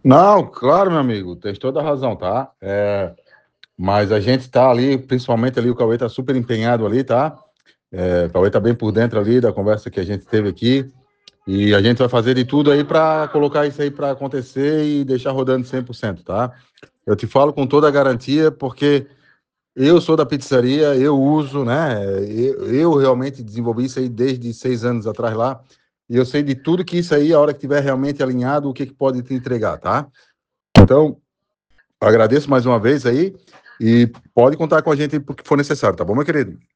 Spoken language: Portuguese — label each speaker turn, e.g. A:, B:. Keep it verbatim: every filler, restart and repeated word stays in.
A: Não, claro, meu amigo, tem toda a razão, tá? É, mas a gente tá ali, principalmente ali, o Cauê tá super empenhado ali, tá? É, o Cauê tá bem por dentro ali da conversa que a gente teve aqui. E a gente vai fazer de tudo aí para colocar isso aí para acontecer e deixar rodando cem por cento, tá? Eu te falo com toda a garantia, porque eu sou da pizzaria, eu uso, né? Eu, eu realmente desenvolvi isso aí desde seis anos atrás lá. E eu sei de tudo que isso aí, a hora que estiver realmente alinhado, o que, que pode te entregar, tá? Então, agradeço mais uma vez aí e pode contar com a gente porque for necessário, tá bom, meu querido?